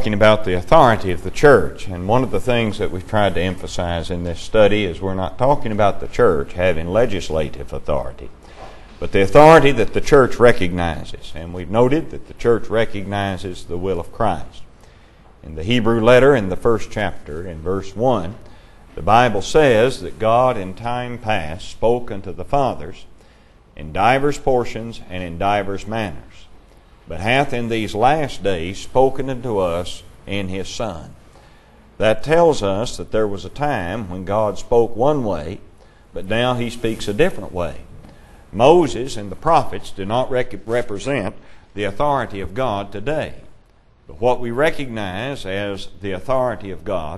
talking about the authority of the church. And one of the things that we've tried to emphasize in this study is we're not talking about the church having legislative authority, but the authority that the church recognizes. And we've noted that the church recognizes the will of Christ. In the Hebrew letter, in the first chapter, in verse 1, the Bible says that God in time past spoke unto the fathers in divers portions and in divers manners, but hath in these last days spoken unto us in His Son. That tells us that there was a time when God spoke one way, but now He speaks a different way. Moses and the prophets do not represent the authority of God today. But what we recognize as the authority of God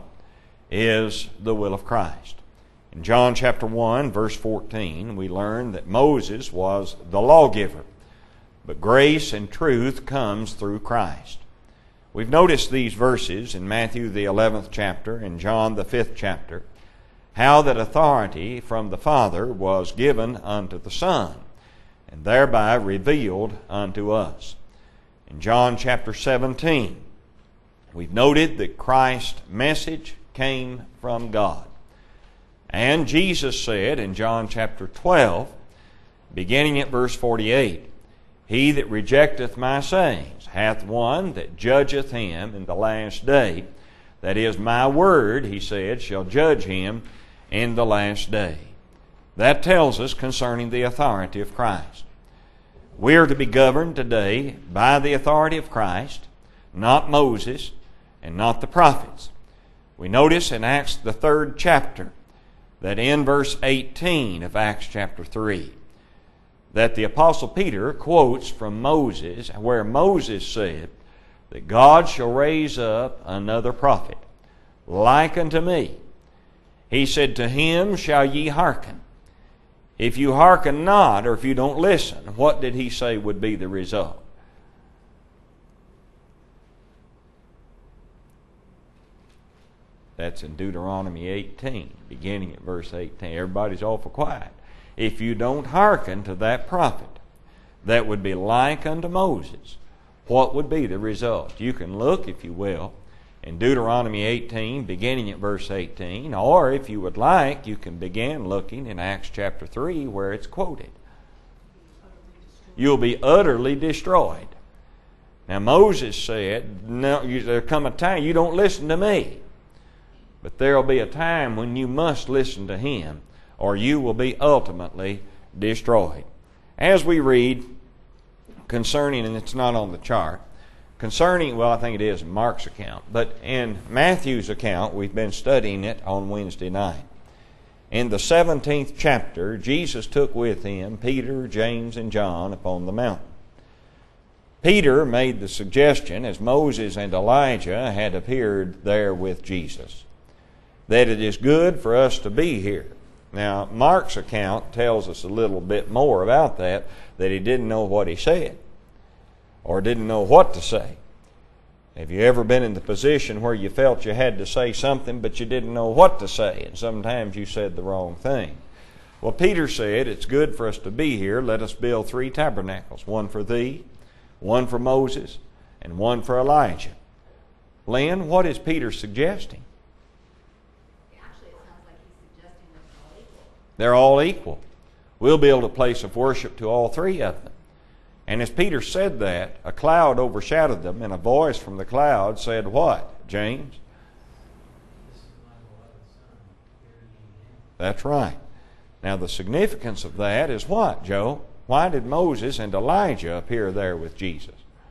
is the will of Christ. In John chapter 1, verse 14, we learn that Moses was the lawgiver, but grace and truth comes through Christ. We've noticed these verses in Matthew the 11th chapter and John the 5th chapter, how that authority from the Father was given unto the Son, and thereby revealed unto us. In John chapter 17, we've noted that Christ's message came from God. And Jesus said in John chapter 12, beginning at verse 48, He that rejecteth my sayings hath one that judgeth him in the last day. That is, my word, He said, shall judge him in the last day. That tells us concerning the authority of Christ. We are to be governed today by the authority of Christ, not Moses and not the prophets. We notice in Acts the 3rd chapter that in verse 18 of Acts chapter 3 that the Apostle Peter quotes from Moses, where Moses said that God shall raise up another prophet like unto me. He said, to him shall ye hearken. If you hearken not, or if you don't listen, what did he say would be the result? That's in Deuteronomy 18, beginning at verse 18. Everybody's awful quiet. If you don't hearken to that prophet that would be like unto Moses, what would be the result? You can look, if you will, in Deuteronomy 18, beginning at verse 18, or if you would like, you can begin looking in Acts chapter 3 where it's quoted. You'll be utterly destroyed. Now Moses said, no, there'll come a time you don't listen to me. But there will be a time when you must listen to him, or you will be ultimately destroyed. As we read concerning, and it's not on the chart, concerning, well, I think it is in Mark's account, but in Matthew's account, we've been studying it on Wednesday night. In the 17th chapter, Jesus took with him Peter, James, and John upon the mountain. Peter made the suggestion, as Moses and Elijah had appeared there with Jesus, that it is good for us to be here. Now, Mark's account tells us a little bit more about that he didn't know what he said, or didn't know what to say. Have you ever been in the position where you felt you had to say something, but you didn't know what to say, and sometimes you said the wrong thing? Well, Peter said, it's good for us to be here. Let us build 3 tabernacles, one for thee, one for Moses, and one for Elijah. Lynn, what is Peter suggesting? They're all equal. We'll build a place of worship to all 3 of them. And as Peter said that, a cloud overshadowed them, and a voice from the cloud said what, James? That's right. Now the significance of that is what, Joe? Why did Moses and Elijah appear there with Jesus?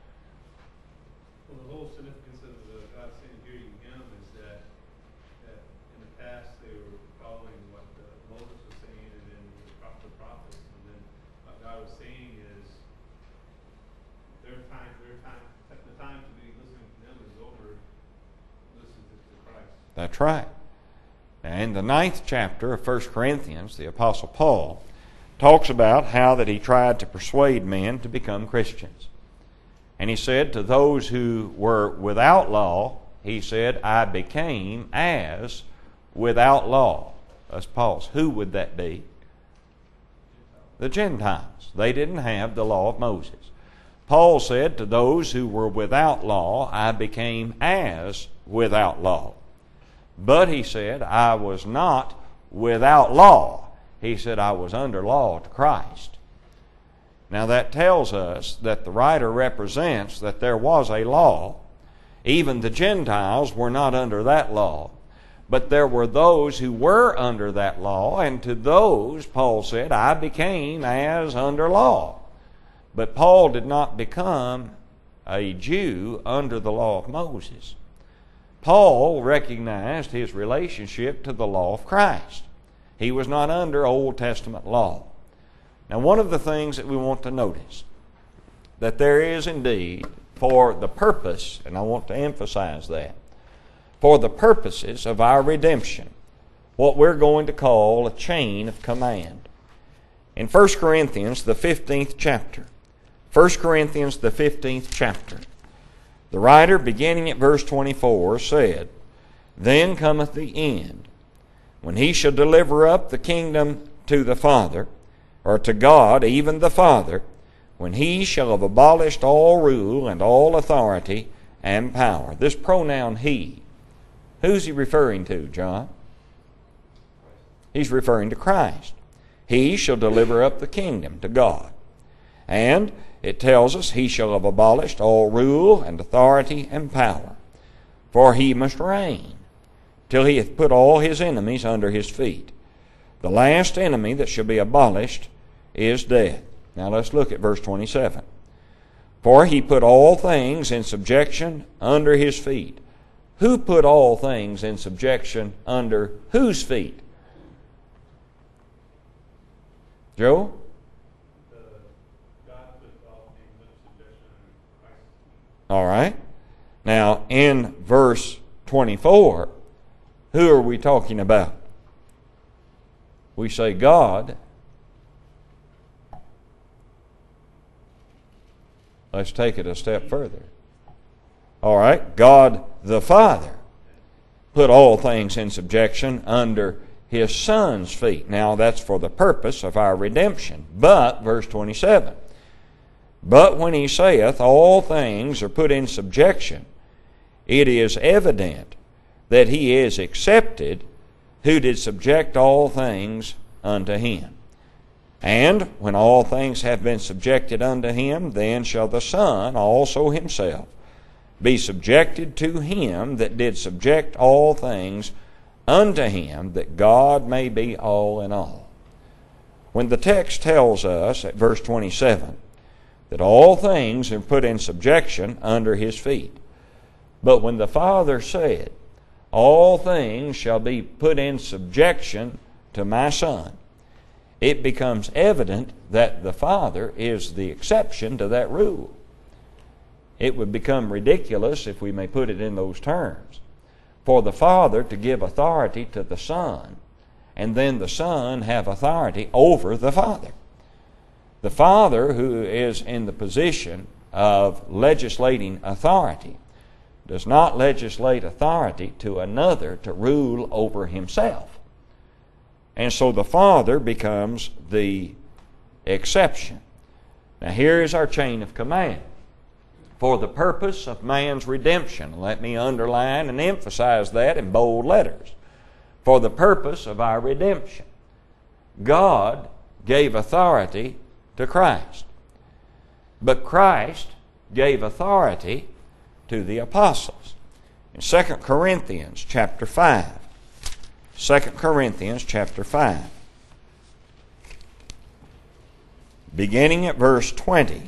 That's right. Now, in the 9th chapter of 1 Corinthians, the Apostle Paul talks about how that he tried to persuade men to become Christians. And he said to those who were without law, he said, I became as without law. Let's pause. Who would that be? The Gentiles. They didn't have the law of Moses. Paul said, to those who were without law, I became as without law. But he said, I was not without law. He said, I was under law to Christ. Now that tells us that the writer represents that there was a law. Even the Gentiles were not under that law. But there were those who were under that law, and to those, Paul said, I became as under law. But Paul did not become a Jew under the law of Moses. Paul recognized his relationship to the law of Christ. He was not under Old Testament law. Now, one of the things that we want to notice, that there is indeed, for the purpose, and I want to emphasize that, for the purposes of our redemption, what we're going to call a chain of command. In 1 Corinthians, the 15th chapter, 1 Corinthians, the 15th chapter, the writer, beginning at verse 24, said, Then cometh the end, when he shall deliver up the kingdom to the Father, or to God, even the Father, when he shall have abolished all rule and all authority and power. This pronoun he, who's he referring to, John? He's referring to Christ. He shall deliver up the kingdom to God. And it tells us he shall have abolished all rule and authority and power. For he must reign till he hath put all his enemies under his feet. The last enemy that shall be abolished is death. Now let's look at verse 27. For he put all things in subjection under his feet. Who put all things in subjection under whose feet? Joe? God put all things in subjection under Christ. All right. Now, in verse 24, who are we talking about? We say God. Let's take it a step further. All right. God the Father put all things in subjection under His Son's feet. Now, that's for the purpose of our redemption. But, verse 27, But when He saith, All things are put in subjection, it is evident that He is accepted who did subject all things unto Him. And when all things have been subjected unto Him, then shall the Son also Himself be subjected to Him that did subject all things unto Him, that God may be all in all. When the text tells us at verse 27 that all things are put in subjection under His feet, but when the Father said, All things shall be put in subjection to my Son, it becomes evident that the Father is the exception to that rule. It would become ridiculous, if we may put it in those terms, for the Father to give authority to the Son, and then the Son have authority over the Father. The Father, who is in the position of legislating authority, does not legislate authority to another to rule over himself. And so the Father becomes the exception. Now here is our chain of command. For the purpose of man's redemption. Let me underline and emphasize that in bold letters. For the purpose of our redemption. God gave authority to Christ. But Christ gave authority to the apostles. In 2 Corinthians chapter 5. 2 Corinthians chapter 5. Beginning at verse 20.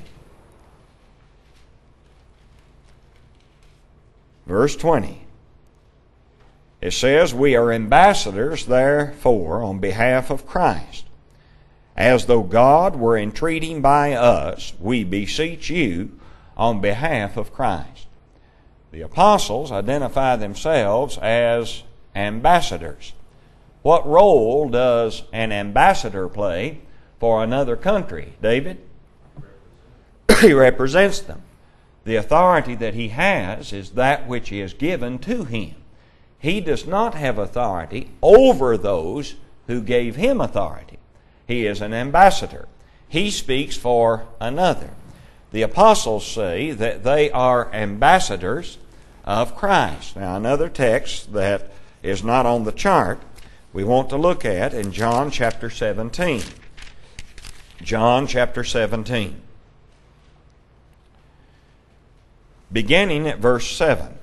Verse 20. It says, We are ambassadors, therefore, on behalf of Christ. As though God were entreating by us, we beseech you on behalf of Christ. The apostles identify themselves as ambassadors. What role does an ambassador play for another country, David? He represents them. The authority that he has is that which is given to him. He does not have authority over those who gave him authority. He is an ambassador. He speaks for another. The apostles say that they are ambassadors of Christ. Now, another text that is not on the chart we want to look at in John chapter 17. John chapter 17. Beginning at verse 7.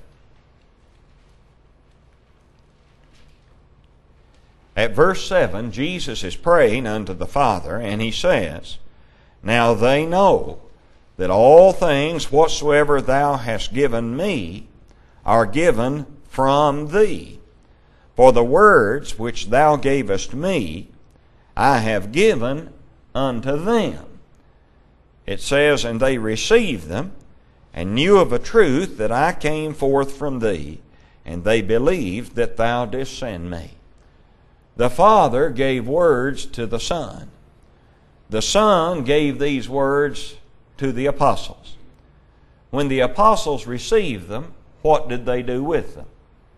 At verse 7, Jesus is praying unto the Father, and He says, Now they know that all things whatsoever Thou hast given Me are given from Thee. For the words which Thou gavest Me, I have given unto them. It says, And they received them, and knew of a truth that I came forth from Thee, and they believed that Thou didst send Me. The Father gave words to the Son. The Son gave these words to the apostles. When the apostles received them, what did they do with them?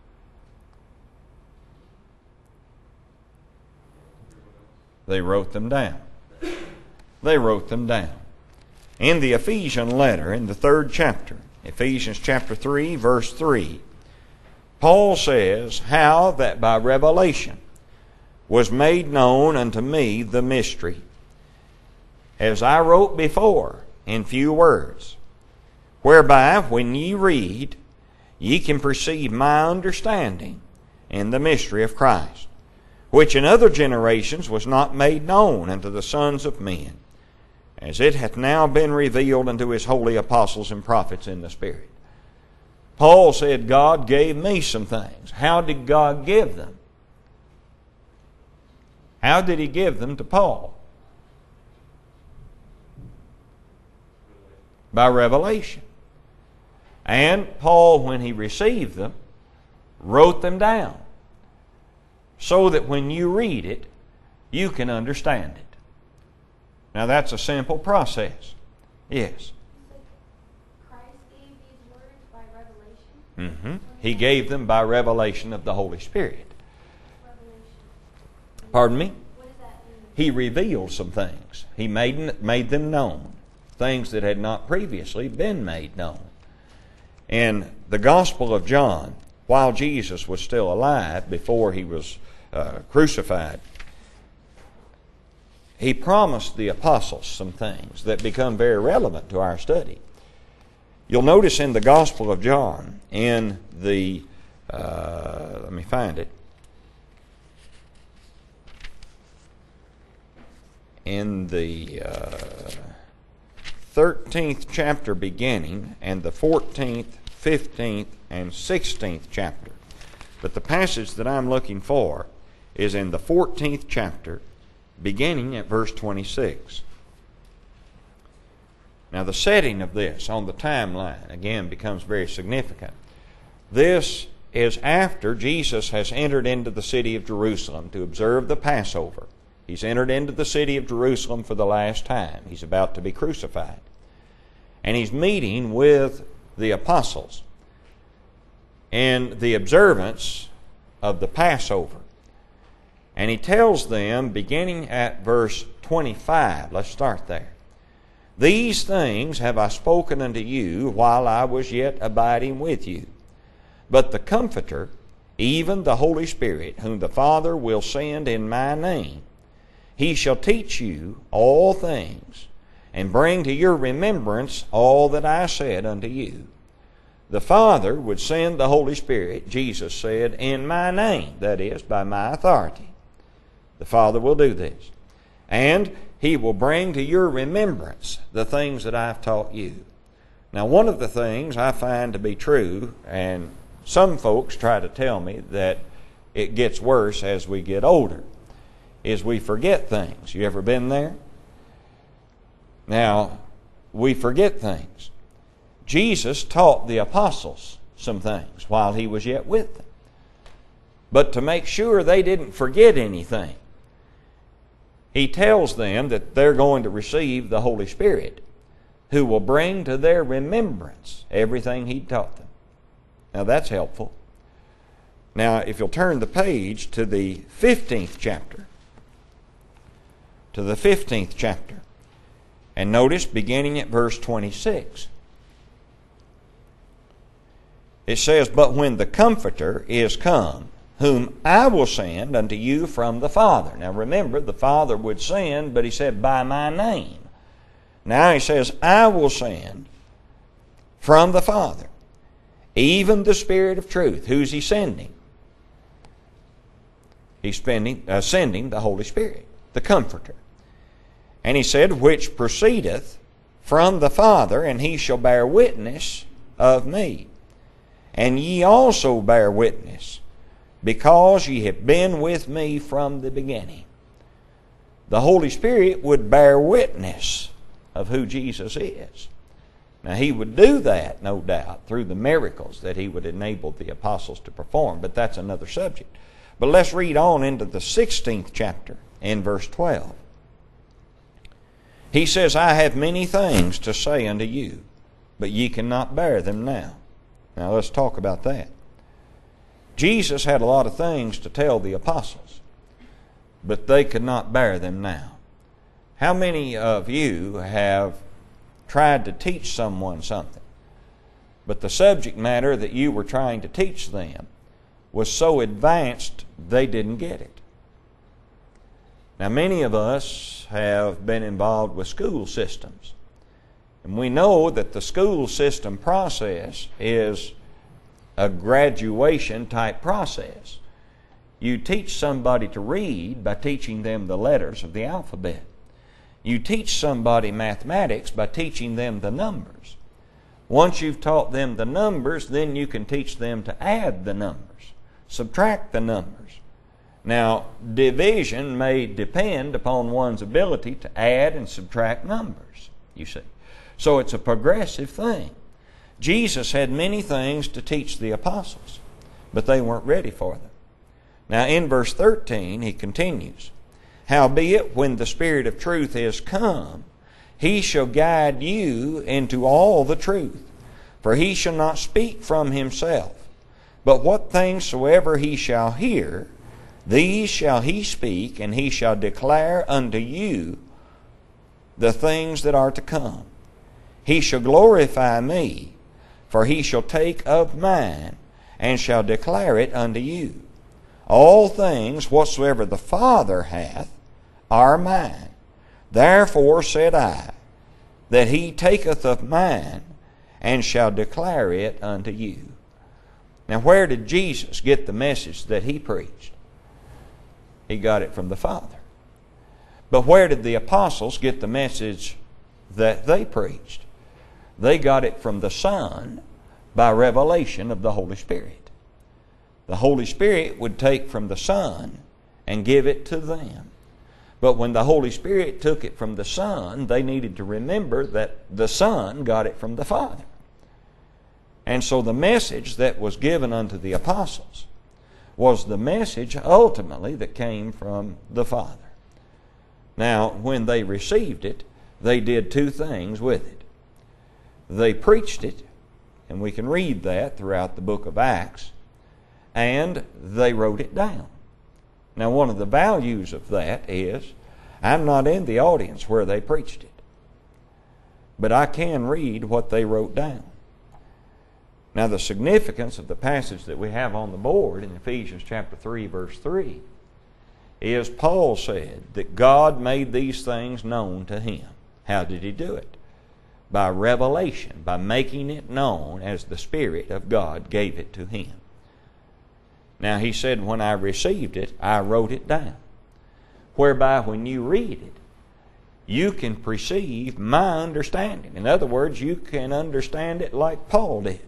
They wrote them down. They wrote them down. In the Ephesian letter, in the 3rd chapter, Ephesians chapter 3, verse 3, Paul says, How that by revelation was made known unto me the mystery, as I wrote before in few words, whereby when ye read, ye can perceive my understanding in the mystery of Christ, which in other generations was not made known unto the sons of men, as it hath now been revealed unto His holy apostles and prophets in the Spirit. Paul said, God gave me some things. How did God give them? How did He give them to Paul? By revelation. And Paul, when he received them, wrote them down so that when you read it, you can understand it. Now that's a simple process. Yes. Christ gave these words by revelation? He gave them by revelation of the Holy Spirit. Revelation. Pardon me? What does that mean? He revealed some things. He made them known. Things that had not previously been made known. In the Gospel of John, while Jesus was still alive, before He was crucified, He promised the apostles some things that become very relevant to our study. You'll notice in the Gospel of John, in the, let me find it, in the 13th chapter beginning, and the 14th, 15th, and 16th chapter. But the passage that I'm looking for is in the 14th chapter, beginning at verse 26. Now the setting of this on the timeline, again, becomes very significant. This is after Jesus has entered into the city of Jerusalem to observe the Passover. He's entered into the city of Jerusalem for the last time. He's about to be crucified. And He's meeting with the apostles in the observance of the Passover. And He tells them, beginning at verse 25, let's start there. These things have I spoken unto you while I was yet abiding with you. But the Comforter, even the Holy Spirit, whom the Father will send in my name, He shall teach you all things, and bring to your remembrance all that I said unto you. The Father would send the Holy Spirit, Jesus said, in my name, that is, by my authority. The Father will do this. And He will bring to your remembrance the things that I've taught you. Now, one of the things I find to be true, and some folks try to tell me that it gets worse as we get older, is we forget things. You ever been there? Now, we forget things. Jesus taught the apostles some things while He was yet with them. But to make sure they didn't forget anything, He tells them that they're going to receive the Holy Spirit, who will bring to their remembrance everything He taught them. Now that's helpful. Now, if you'll turn the page to the 15th chapter, And notice, beginning at verse 26, it says, "But when the Comforter is come, whom I will send unto you from the Father." Now remember, the Father would send, but he said, "by my name." Now he says, "I will send from the Father, even the Spirit of truth." Who's he sending? He's sending the Holy Spirit, the Comforter. And he said, "Which proceedeth from the Father, and he shall bear witness of me. And ye also bear witness, because ye have been with me from the beginning." The Holy Spirit would bear witness of who Jesus is. Now he would do that, no doubt, through the miracles that he would enable the apostles to perform, but that's another subject. But let's read on into the 16th chapter in verse 12. He says, "I have many things to say unto you, but ye cannot bear them now." Now let's talk about that. Jesus had a lot of things to tell the apostles, but they could not bear them now. How many of you have tried to teach someone something, but the subject matter that you were trying to teach them was so advanced they didn't get it? Now many of us have been involved with school systems, and we know that the school system process is a graduation type process. You teach somebody to read by teaching them the letters of the alphabet. You teach somebody mathematics by teaching them the numbers. Once you've taught them the numbers, then you can teach them to add the numbers, subtract the numbers. Now, division may depend upon one's ability to add and subtract numbers, you see. So it's a progressive thing. Jesus had many things to teach the apostles, but they weren't ready for them. Now in verse 13 he continues, "Howbeit when the Spirit of truth is come, he shall guide you into all the truth. For he shall not speak from himself, but what things soever he shall hear, these shall he speak, and he shall declare unto you the things that are to come. He shall glorify me, for he shall take of mine, and shall declare it unto you. All things whatsoever the Father hath are mine. Therefore said I, that he taketh of mine, and shall declare it unto you." Now where did Jesus get the message that he preached? He got it from the Father. But where did the apostles get the message that they preached? They got it from the Son by revelation of the Holy Spirit. The Holy Spirit would take from the Son and give it to them. But when the Holy Spirit took it from the Son, they needed to remember that the Son got it from the Father. And so the message that was given unto the apostles was the message ultimately that came from the Father. Now, when they received it, they did two things with it. They preached it, and we can read that throughout the book of Acts, and they wrote it down. Now, one of the values of that is, I'm not in the audience where they preached it, but I can read what they wrote down. Now, the significance of the passage that we have on the board in Ephesians chapter 3, verse 3, is Paul said that God made these things known to him. How did he do it? By revelation, by making it known as the Spirit of God gave it to him. Now he said, when I received it, I wrote it down, whereby when you read it, you can perceive my understanding. In other words, you can understand it like Paul did.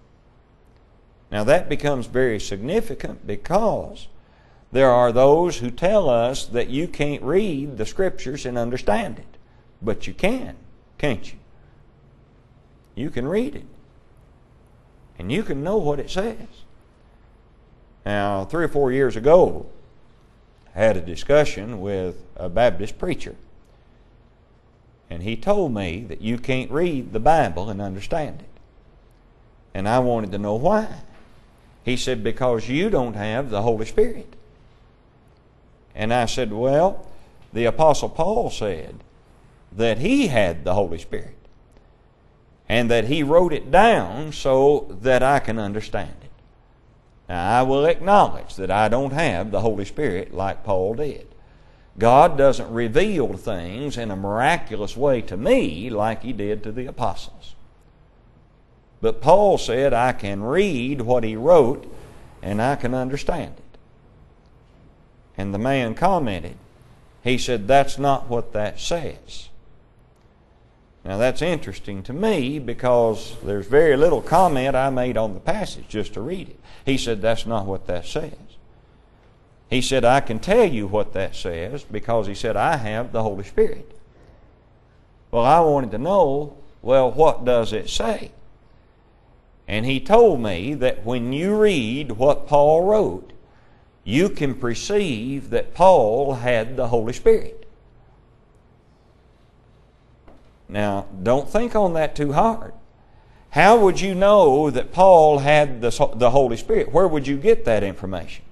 Now that becomes very significant because there are those who tell us that you can't read the Scriptures and understand it. But you can, can't you? You can read it. And you can know what it says. Now, 3 or 4 years ago, I had a discussion with a Baptist preacher. And he told me that you can't read the Bible and understand it. And I wanted to know why. He said, because you don't have the Holy Spirit. And I said, well, the Apostle Paul said that he had the Holy Spirit and that he wrote it down so that I can understand it. Now, I will acknowledge that I don't have the Holy Spirit like Paul did. God doesn't reveal things in a miraculous way to me like He did to the apostles. But Paul said, I can read what he wrote and I can understand it. And the man commented, he said, that's not what that says. Now that's interesting to me because there's very little comment I made on the passage just to read it. He said, that's not what that says. He said, I can tell you what that says because he said, I have the Holy Spirit. Well, I wanted to know, well, what does it say? And he told me that when you read what Paul wrote, you can perceive that Paul had the Holy Spirit. Now, don't think on that too hard. How would you know that Paul had the Holy Spirit? Where would you get that information?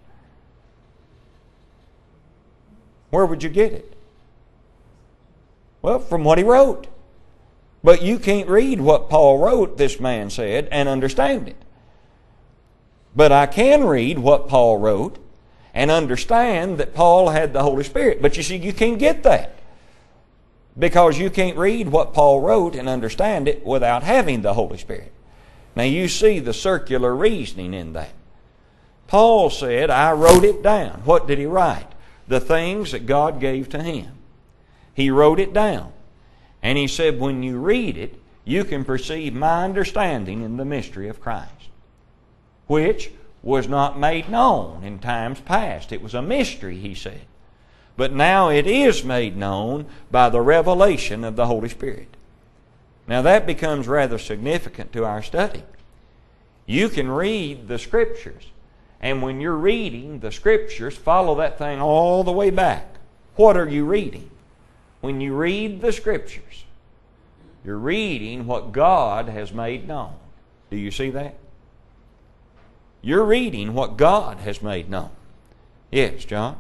Where would you get it? Well, from what he wrote. But you can't read what Paul wrote, this man said, and understand it. But I can read what Paul wrote and understand that Paul had the Holy Spirit. But you see, you can't get that. Because you can't read what Paul wrote and understand it without having the Holy Spirit. Now you see the circular reasoning in that. Paul said, I wrote it down. What did he write? The things that God gave to him. He wrote it down. And he said, when you read it, you can perceive my understanding in the mystery of Christ, which was not made known in times past. It was a mystery, he said. But now it is made known by the revelation of the Holy Spirit. Now that becomes rather significant to our study. You can read the Scriptures, and when you're reading the Scriptures, follow that thing all the way back. What are you reading? When you read the Scriptures, you're reading what God has made known. Do you see that? You're reading what God has made known. Yes, John?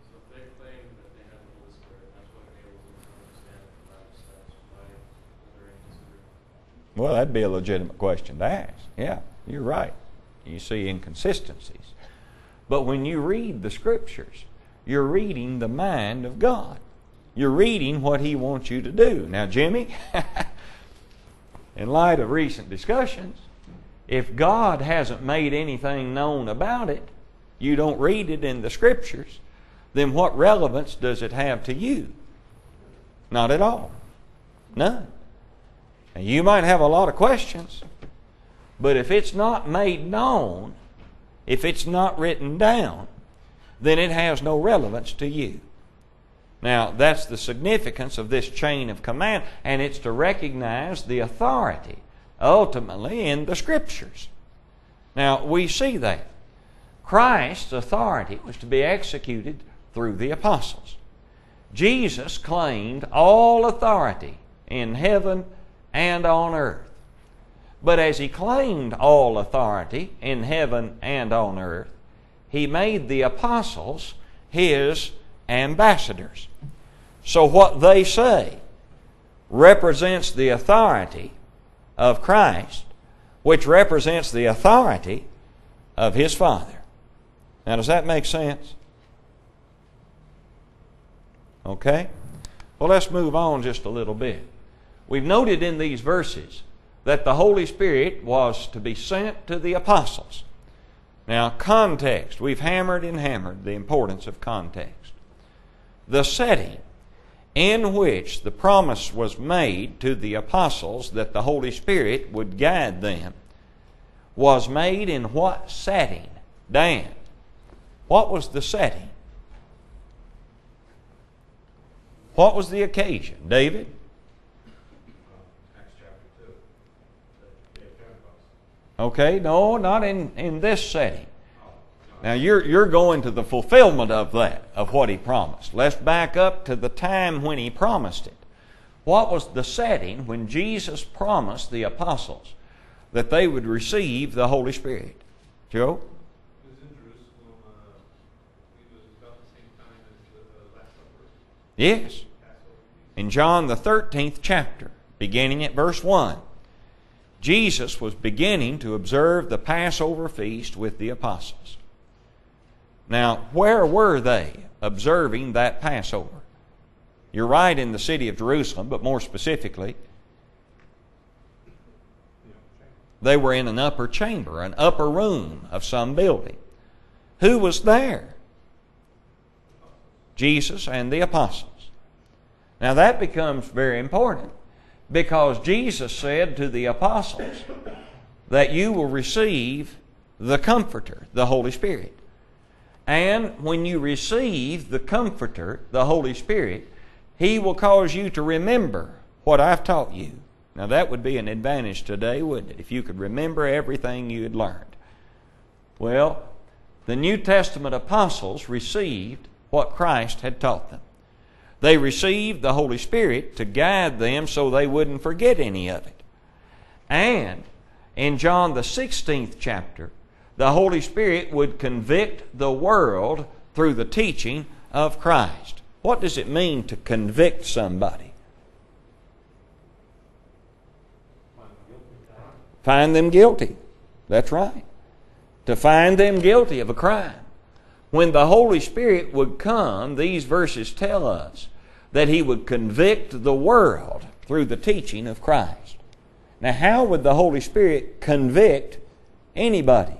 Well, that'd be a legitimate question to ask. Yeah, you're right. You see inconsistencies. But when you read the Scriptures, you're reading the mind of God. You're reading what He wants you to do. Now, Jimmy, in light of recent discussions, if God hasn't made anything known about it, you don't read it in the Scriptures, then what relevance does it have to you? Not at all. None. And you might have a lot of questions, but if it's not made known, if it's not written down, then it has no relevance to you. Now, that's the significance of this chain of command, and it's to recognize the authority, ultimately, in the Scriptures. Now, we see that. Christ's authority was to be executed through the apostles. Jesus claimed all authority in heaven and on earth. But as He claimed all authority in heaven and on earth, He made the apostles His ambassadors. So what they say represents the authority of Christ, which represents the authority of His Father. Now, does that make sense? Okay? Well, let's move on just a little bit. We've noted in these verses that the Holy Spirit was to be sent to the apostles. Now, context. We've hammered and hammered the importance of context. The setting in which the promise was made to the apostles that the Holy Spirit would guide them was made in what setting? Dan, what was the setting? What was the occasion? David? Acts chapter 2. The day of Pentecost. Okay, no, not in this setting. Now you're going to the fulfillment of that, of what He promised. Let's back up to the time when He promised it. What was the setting when Jesus promised the apostles that they would receive the Holy Spirit? Joe? It was in Jerusalem. It was about the same time as the Last Supper. Yes. Passover In John the 13th chapter, beginning at verse 1, Jesus was beginning to observe the Passover feast with the apostles. Now, where were they observing that Passover? You're right, in the city of Jerusalem, but more specifically, they were in an upper chamber, an upper room of some building. Who was there? Jesus and the apostles. Now that becomes very important, because Jesus said to the apostles that you will receive the Comforter, the Holy Spirit. And when you receive the Comforter, the Holy Spirit, He will cause you to remember what I've taught you. Now that would be an advantage today, wouldn't it, if you could remember everything you had learned? Well, the New Testament apostles received what Christ had taught them. They received the Holy Spirit to guide them so they wouldn't forget any of it. And in John the 16th chapter, the Holy Spirit would convict the world through the teaching of Christ. What does it mean to convict somebody? Find them guilty. That's right. To find them guilty of a crime. When the Holy Spirit would come, these verses tell us that He would convict the world through the teaching of Christ. Now, how would the Holy Spirit convict anybody?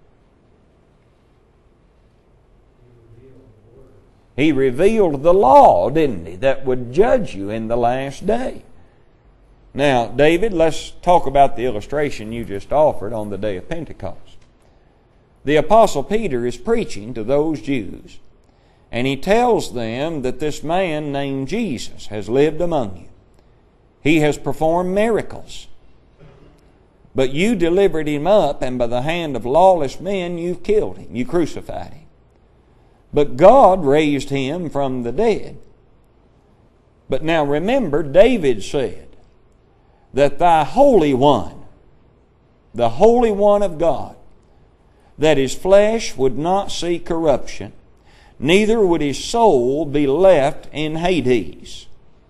He revealed the law, didn't He, that would judge you in the last day. Now, David, let's talk about the illustration you just offered on the day of Pentecost. The Apostle Peter is preaching to those Jews, and he tells them that this man named Jesus has lived among you. He has performed miracles. But you delivered him up, and by the hand of lawless men you've killed him. You crucified him. But God raised him from the dead. But now remember, David said that thy Holy One, the Holy One of God, that his flesh would not see corruption, neither would his soul be left in Hades.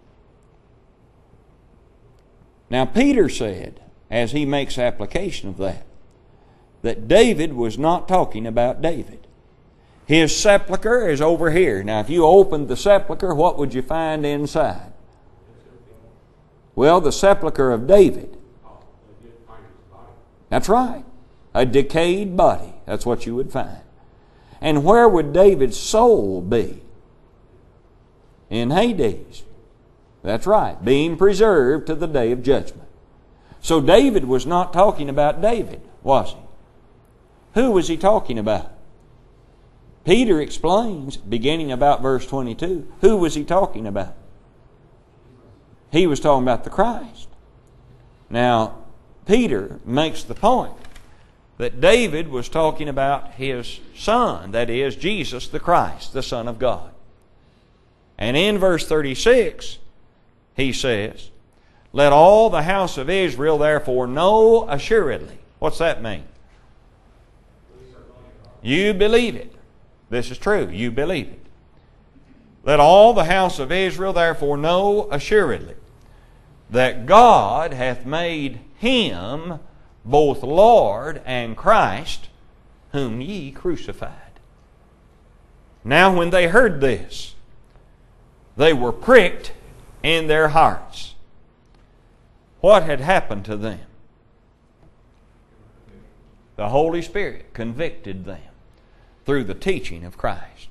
Now Peter said, as he makes application of that David was not talking about David. His sepulcher is over here. Now if you opened the sepulcher, what would you find inside? Well, the sepulcher of David. That's right. A decayed body. That's what you would find. And where would David's soul be? In Hades. That's right. Being preserved to the day of judgment. So David was not talking about David, was he? Who was he talking about? Peter explains, beginning about verse 22, who was he talking about? He was talking about the Christ. Now, Peter makes the point that David was talking about his son, that is, Jesus the Christ, the Son of God. And in verse 36, he says, let all the house of Israel therefore know assuredly. What's that mean? You believe it. This is true. You believe it. Let all the house of Israel therefore know assuredly that God hath made Him both Lord and Christ, whom ye crucified. Now when they heard this, they were pricked in their hearts. What had happened to them? The Holy Spirit convicted them through the teaching of Christ.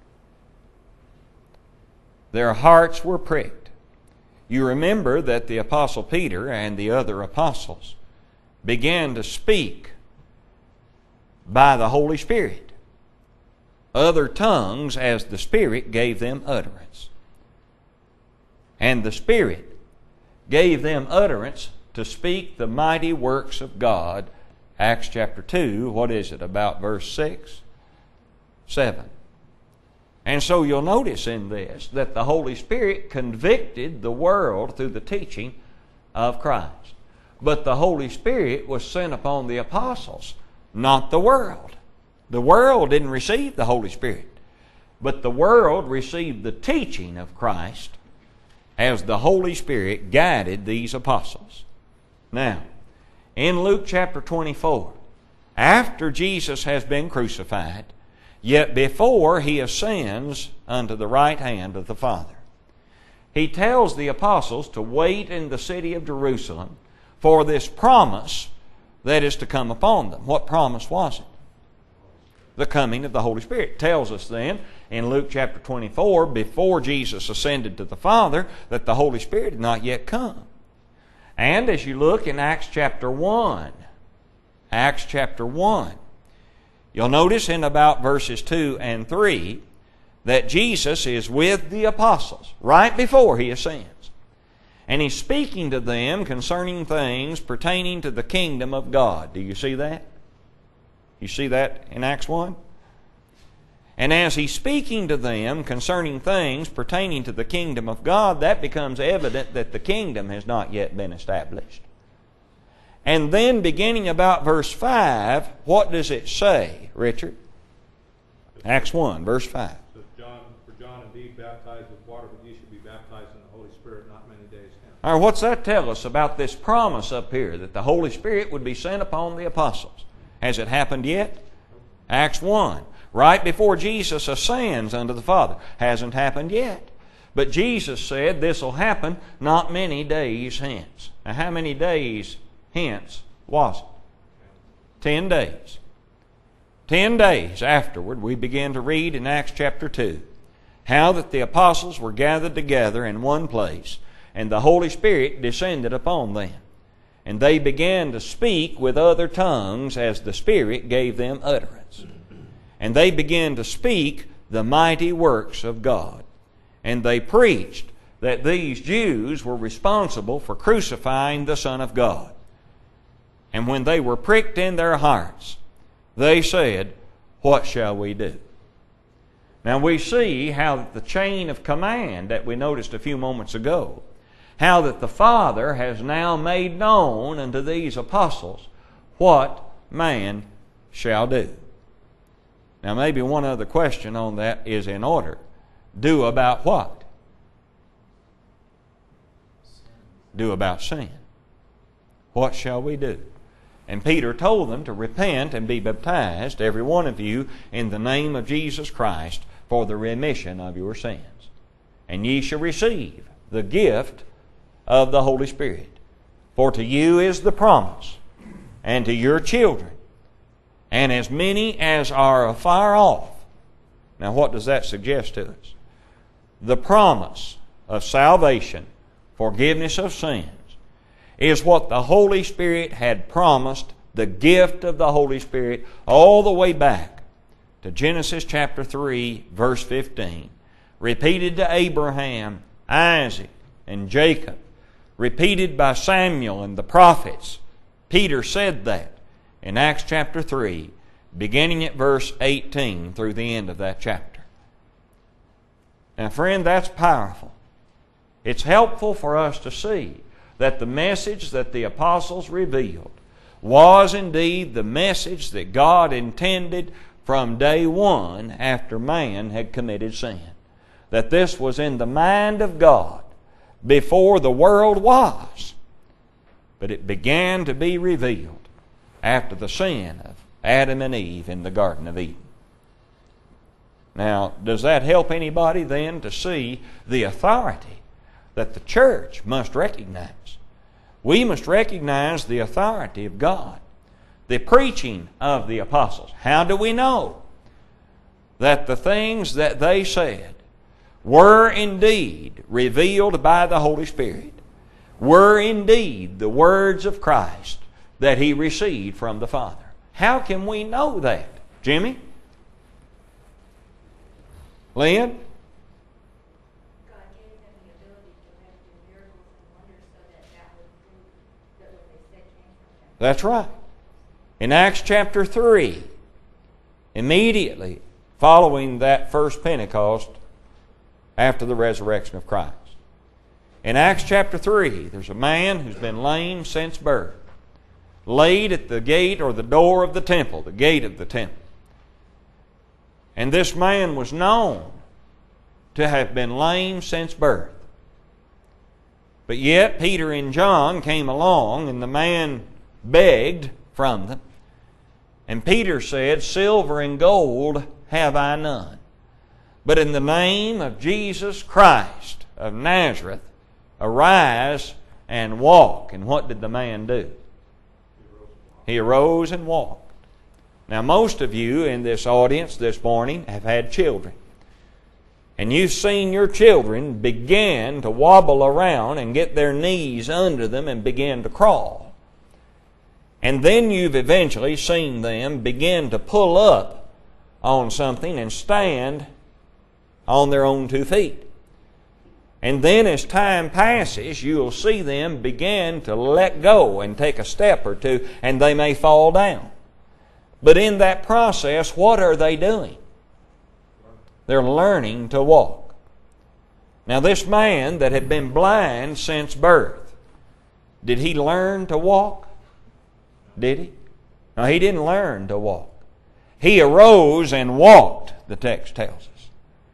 Their hearts were pricked. You remember that the Apostle Peter and the other apostles began to speak by the Holy Spirit, other tongues as the Spirit gave them utterance. And the Spirit gave them utterance to speak the mighty works of God. Acts chapter 2, what is it, about verse 6, 7. And so you'll notice in this that the Holy Spirit convicted the world through the teaching of Christ. But the Holy Spirit was sent upon the apostles, not the world. The world didn't receive the Holy Spirit, but the world received the teaching of Christ as the Holy Spirit guided these apostles. Now, in Luke chapter 24, after Jesus has been crucified, yet before He ascends unto the right hand of the Father, He tells the apostles to wait in the city of Jerusalem for this promise that is to come upon them. What promise was it? The coming of the Holy Spirit. It tells us then in Luke chapter 24, before Jesus ascended to the Father, that the Holy Spirit had not yet come. And as you look in Acts chapter 1, you'll notice in about verses 2 and 3 that Jesus is with the apostles right before He ascends. And He's speaking to them concerning things pertaining to the kingdom of God. Do you see that? You see that in Acts 1? And as He's speaking to them concerning things pertaining to the kingdom of God, that becomes evident that the kingdom has not yet been established. And then beginning about verse 5, what does it say, Richard? Acts 1, verse 5. So John indeed baptized with water, but ye shall be baptized in the Holy Spirit not many days hence. All right, what's that tell us about this promise up here, that the Holy Spirit would be sent upon the apostles? Has it happened yet? Acts 1. Right before Jesus ascends unto the Father. Hasn't happened yet. But Jesus said this will happen not many days hence. Now how many days hence was it? 10 days. 10 days afterward, we begin to read in Acts chapter 2 how that the apostles were gathered together in one place, and the Holy Spirit descended upon them. And they began to speak with other tongues as the Spirit gave them utterance. And they began to speak the mighty works of God. And they preached that these Jews were responsible for crucifying the Son of God. And when they were pricked in their hearts, they said, "What shall we do?" Now we see how the chain of command that we noticed a few moments ago, how that the Father has now made known unto these apostles what man shall do. Now maybe one other question on that is in order. Do about what? Do about sin. What shall we do? And Peter told them to repent and be baptized, every one of you, in the name of Jesus Christ for the remission of your sins. And ye shall receive the gift of the Holy Spirit. For to you is the promise, and to your children, and as many as are afar off. Now what does that suggest to us? The promise of salvation, forgiveness of sins, is what the Holy Spirit had promised, the gift of the Holy Spirit, all the way back to Genesis chapter 3, verse 15. Repeated to Abraham, Isaac, and Jacob. Repeated by Samuel and the prophets. Peter said that in Acts chapter 3, beginning at verse 18 through the end of that chapter. Now, friend, that's powerful. It's helpful for us to see that the message that the apostles revealed was indeed the message that God intended from day one after man had committed sin. That this was in the mind of God before the world was. But it began to be revealed after the sin of Adam and Eve in the Garden of Eden. Now, does that help anybody then to see the authority that the church must recognize? We must recognize the authority of God. The preaching of the apostles. How do we know that the things that they said were indeed revealed by the Holy Spirit? Were indeed the words of Christ that He received from the Father? How can we know that? Jimmy? Lynn? God gave them the ability to have to do miracles and wonders so that would prove that what they said came from Him. That's right. In Acts chapter 3, immediately following that first Pentecost after the resurrection of Christ. In Acts chapter 3, there's a man who's been lame since birth, laid at the gate or the door of the temple, the gate of the temple. And this man was known to have been lame since birth. But yet Peter and John came along, and the man begged from them. And Peter said, "Silver and gold have I none, but in the name of Jesus Christ of Nazareth, arise and walk." And what did the man do? He arose and walked. Now, most of you in this audience this morning have had children. And you've seen your children begin to wobble around and get their knees under them and begin to crawl. And then you've eventually seen them begin to pull up on something and stand on their own 2 feet. And then as time passes, you'll see them begin to let go and take a step or two, and they may fall down. But in that process, what are they doing? They're learning to walk. Now, this man that had been blind since birth, did he learn to walk? Did he? No, he didn't learn to walk. He arose and walked, the text tells us.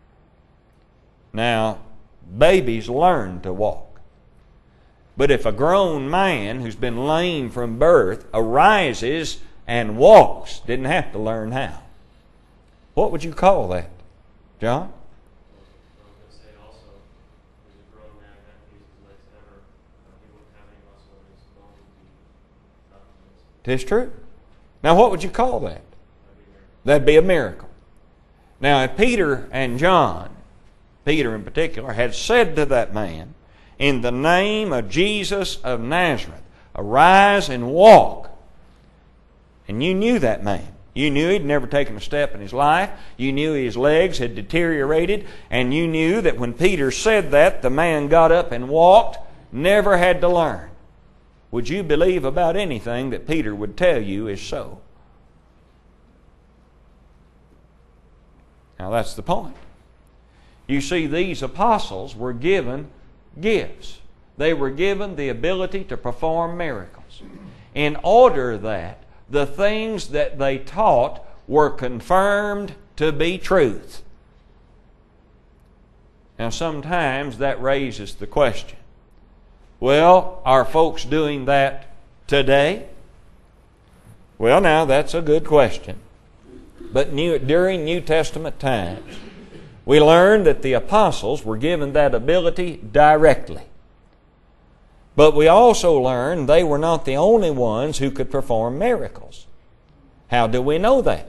Now, babies learn to walk. But if a grown man who's been lame from birth arises and walks, didn't have to learn how, what would you call that? John? Tis true. Now, what would you call that? That'd be a miracle. Now, if Peter and John, Peter in particular, had said to that man, "In the name of Jesus of Nazareth, arise and walk," and you knew that man, you knew he'd never taken a step in his life, you knew his legs had deteriorated, and you knew that when Peter said that, the man got up and walked, never had to learn, would you believe about anything that Peter would tell you is so? Now that's the point. You see, these apostles were given gifts. They were given the ability to perform miracles, in order that the things that they taught were confirmed to be truth. Now, sometimes that raises the question, well, are folks doing that today? Well, now, that's a good question. But during New Testament times, we learned that the apostles were given that ability directly. But we also learned they were not the only ones who could perform miracles. How do we know that?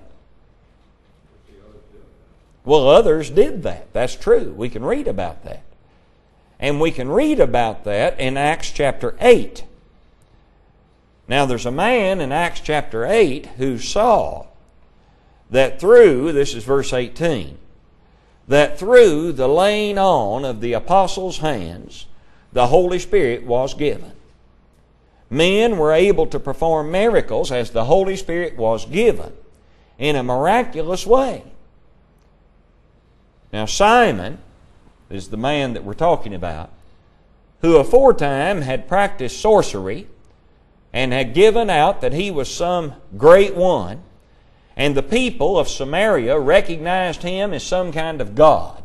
Well, others did that. That's true. We can read about that. And we can read about that in Acts chapter 8. Now, there's a man in Acts chapter 8 who saw that through, this is verse 18, that through the laying on of the apostles' hands, the Holy Spirit was given. Men were able to perform miracles as the Holy Spirit was given in a miraculous way. Now, Simon is the man that we're talking about, who aforetime had practiced sorcery and had given out that he was some great one, and the people of Samaria recognized him as some kind of god.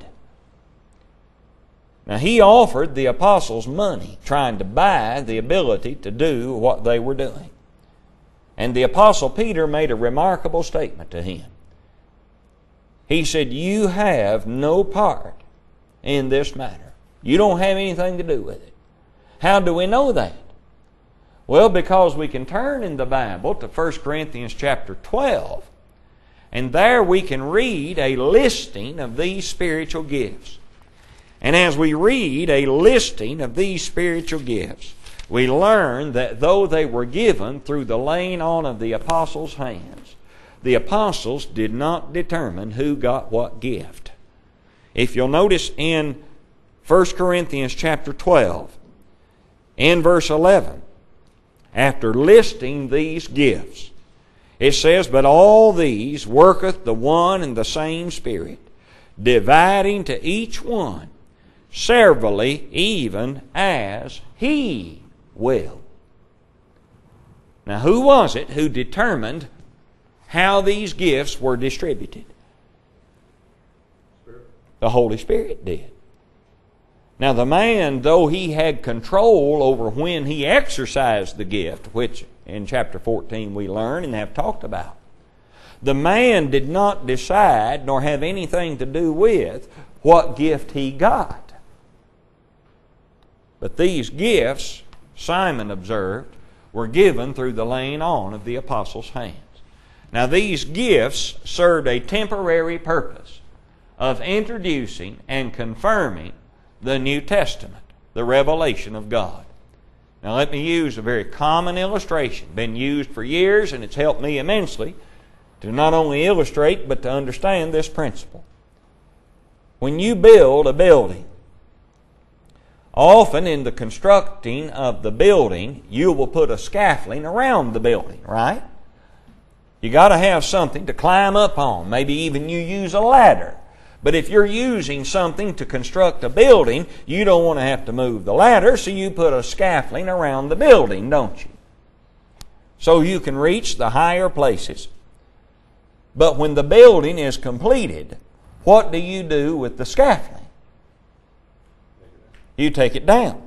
Now, he offered the apostles money, trying to buy the ability to do what they were doing. And the apostle Peter made a remarkable statement to him. He said, "You have no part in this matter. You don't have anything to do with it." How do we know that? Well, because we can turn in the Bible to 1 Corinthians chapter 12, and there we can read a listing of these spiritual gifts. And as we read a listing of these spiritual gifts, we learn that though they were given through the laying on of the apostles' hands, the apostles did not determine who got what gift. If you'll notice in 1 Corinthians chapter 12, in verse 11, after listing these gifts, it says, "But all these worketh the one and the same Spirit, dividing to each one severally, even as He will." Now, who was it who determined how these gifts were distributed? The Holy Spirit did. Now the man, though he had control over when he exercised the gift, which in chapter 14 we learn and have talked about, the man did not decide nor have anything to do with what gift he got. But these gifts, Simon observed, were given through the laying on of the apostles' hands. Now these gifts served a temporary purpose of introducing and confirming the New Testament, the revelation of God. Now let me use a very common illustration, been used for years, and it's helped me immensely to not only illustrate but to understand this principle. When you build a building, often in the constructing of the building, you will put a scaffolding around the building, right? You got to have something to climb up on. Maybe even you use a ladder. But if you're using something to construct a building, you don't want to have to move the ladder, so you put a scaffolding around the building, don't you? So you can reach the higher places. But when the building is completed, what do you do with the scaffolding? You take it down.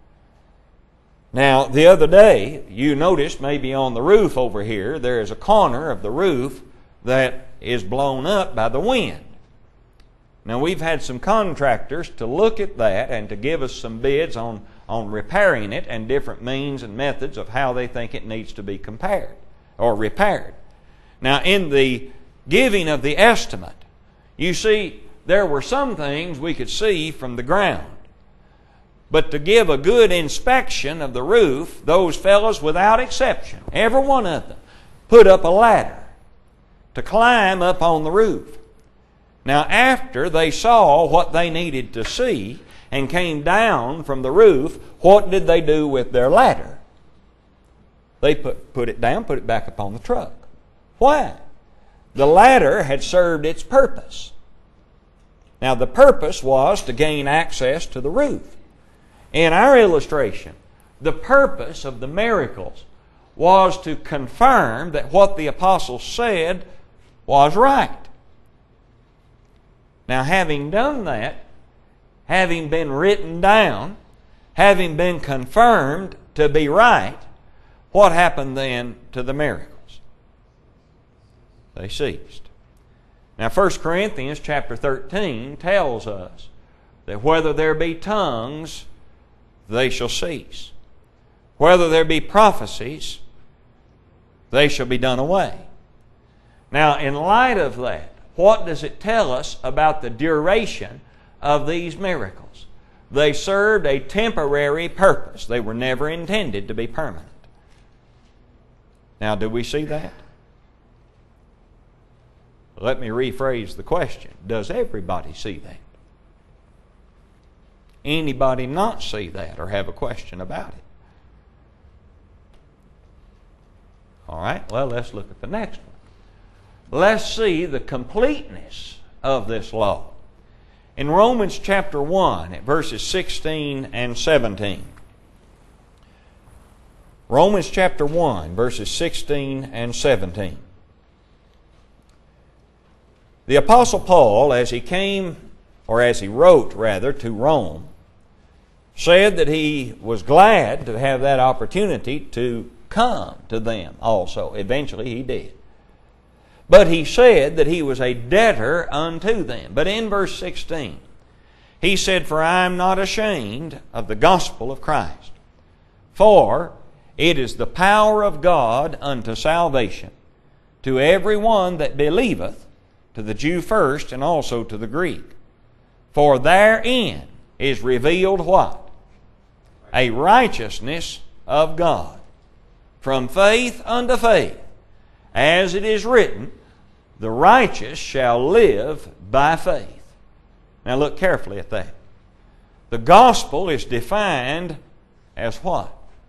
Now, the other day, you noticed maybe on the roof over here, there is a corner of the roof that is blown up by the wind. Now, we've had some contractors to look at that and to give us some bids on repairing it and different means and methods of how they think it needs to be repaired. Now, in the giving of the estimate, you see, there were some things we could see from the ground. But to give a good inspection of the roof, those fellows, without exception, every one of them, put up a ladder to climb up on the roof. Now, after they saw what they needed to see and came down from the roof, what did they do with their ladder? They put it down, put it back up on the truck. Why? The ladder had served its purpose. Now, the purpose was to gain access to the roof. In our illustration, the purpose of the miracles was to confirm that what the apostles said was right. Now, having done that, having been written down, having been confirmed to be right, what happened then to the miracles? They ceased. Now, 1 Corinthians chapter 13 tells us that whether there be tongues, they shall cease. Whether there be prophecies, they shall be done away. Now, in light of that, what does it tell us about the duration of these miracles? They served a temporary purpose. They were never intended to be permanent. Now, do we see that? Let me rephrase the question. Does everybody see that? Anybody not see that or have a question about it? All right, well, let's look at the next one. Let's see the completeness of this law. In Romans chapter 1, at verses 16 and 17. Romans chapter 1, verses 16 and 17. The Apostle Paul, as he wrote to Rome, said that he was glad to have that opportunity to come to them also. Eventually he did. But he said that he was a debtor unto them. But in verse 16, he said, "For I am not ashamed of the gospel of Christ, for it is the power of God unto salvation to every one that believeth, to the Jew first and also to the Greek. For therein is revealed" what? A righteousness of God, from faith unto faith, as it is written, "The righteous shall live by faith." Now look carefully at that. The gospel is defined as what?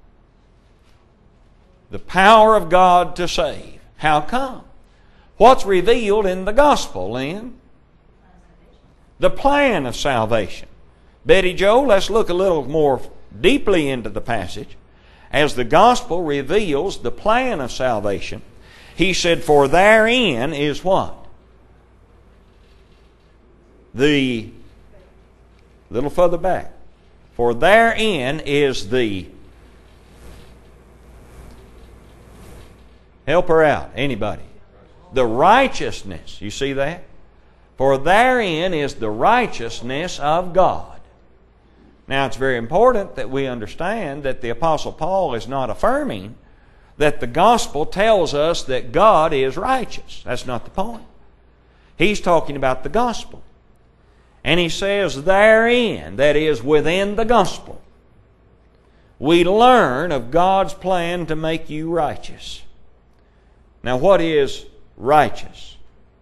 The power of God to save. How come? What's revealed in the gospel, Lynn? The plan of salvation. Betty Jo, let's look a little more deeply into the passage. As the gospel reveals the plan of salvation, he said, "For therein is" what? A little further back. For therein is the... Help her out, anybody. The righteousness. You see that? For therein is the righteousness of God. Now it's very important that we understand that the Apostle Paul is not affirming that the gospel tells us that God is righteous. That's not the point. He's talking about the gospel. And he says therein, that is within the gospel, we learn of God's plan to make you righteous. Now what is righteous?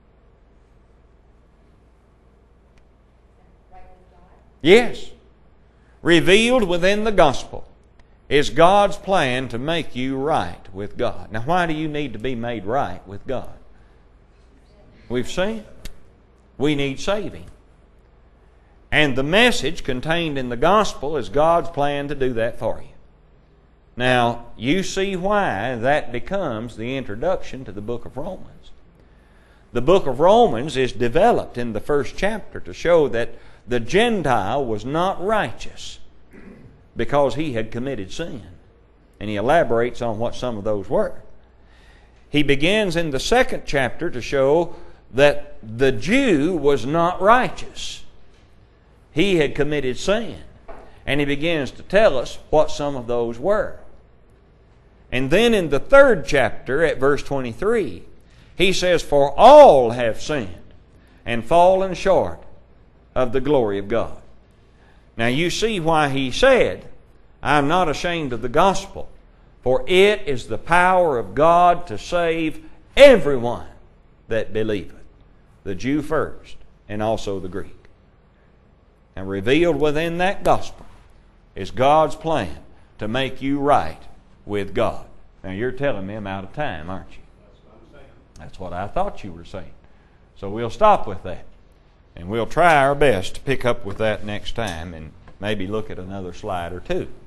Yes. Revealed within the gospel is God's plan to make you right with God. Now why do you need to be made right with God? We've seen we need saving. And the message contained in the gospel is God's plan to do that for you. Now, you see why that becomes the introduction to the book of Romans. The book of Romans is developed in the first chapter to show that the Gentile was not righteous because he had committed sin. And he elaborates on what some of those were. He begins in the second chapter to show that the Jew was not righteous. He had committed sin. And he begins to tell us what some of those were. And then in the third chapter at verse 23, he says, for all have sinned and fallen short of the glory of God. Now you see why he said, I am not ashamed of the gospel, for it is the power of God to save everyone that believeth, the Jew first, and also the Greek. And revealed within that gospel is God's plan to make you right with God. Now you're telling me I'm out of time, aren't you? That's what I'm saying. That's what I thought you were saying. So we'll stop with that. And we'll try our best to pick up with that next time and maybe look at another slide or two.